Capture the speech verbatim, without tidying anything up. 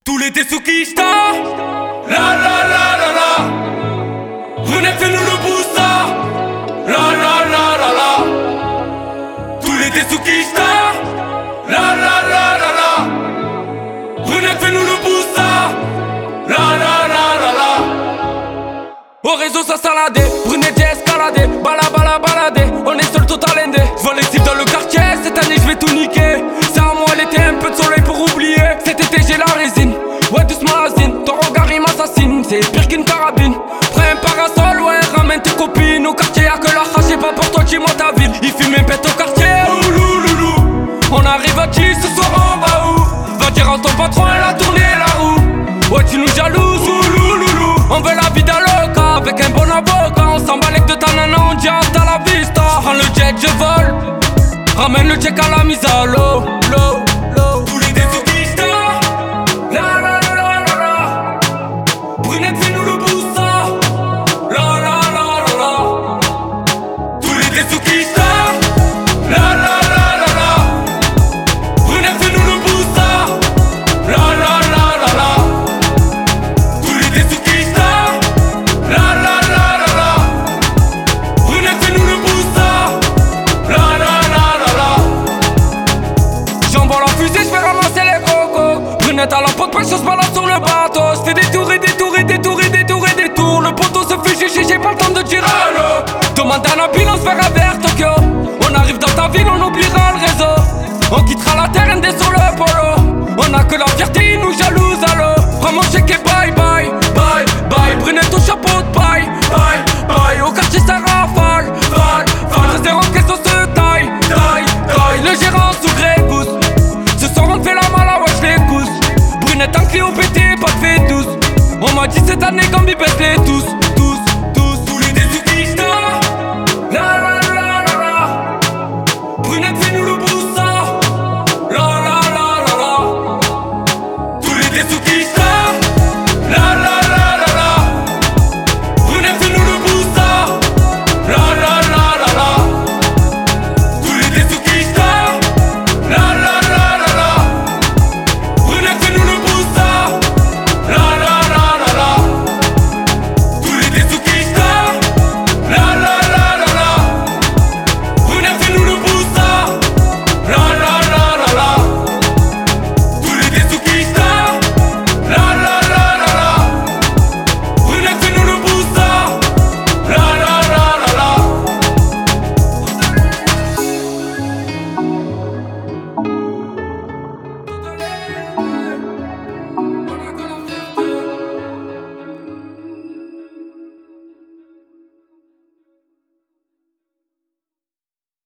Tous les Tesukista. La la la la la. Venez fais-nous le boosta. La la la la la. Tous les Tesukista. La la la la la. Venez fais-nous le boosta. La la la la la. Au réseau ça saladé, Brunet j'ai escaladé, bala bala baladé, on est sur le total N D. J'vois les types dans le quartier, cette année j'vais tout niquer. C'est à moi l'été, un peu de soleil pour oublier. Cet été j'ai la résine, ouais doucement asine. Ton regard il m'assassine, c'est pire qu'une carabine. Prends un parasol, ouais ramène tes copines. Au quartier y'a que la rage, c'est pas pour toi, dis-moi ta ville. Il fume un pète au quartier, oh louloulou. On arrive à qui ce soir on va où? Va dire à ton patron, elle a tourné la roue. Ouais tu nous jalouses, oh louloulou. On veut la vie d'un loca, avec un bon avocat. On s'emballe de ta nana, on dit hasta la vista. Prends le jet, je vole. Ramène le check à la mise à l'eau, l'eau, l'eau. Tous les Tesukista. La la la la la la. Brunette fais-nous le boosta. La la la la la. Tous les Tesukista. La la la la la. Brunette fais-nous le boosta. La la la la la. Tous les Tesukista. La la la la la. Brunette fais-nous le boosta. La la la la la. J'envoie la fusée, j'fais ramasser les cocos. Brunette à la pote, pas se balade sur le bateau. J'fais des tours et des tours et des tours et des tours et des tours. Le poteau se fait chicher, j'ai pas le temps de dire allô. Demande à Nabil, on se verra vers Tokyo. On arrive dans ta ville, on oubliera le réseau. On quittera la terre, indé sur le polo. On a que la fierté, ils nous jalouse, allô. Prends mon chèque et bye bye, bye bye. Brunette au chapeau de paille, bye bye. Au quartier ça rafale, val, val. Zéro question se taille, taille, taille. Le gérant sous gré gousse. Ce soir on te fait la mala, wesh les gousses. Brunette en Clio pété, pas de fait douce. On m'a dit cette année qu'on baisse les tous.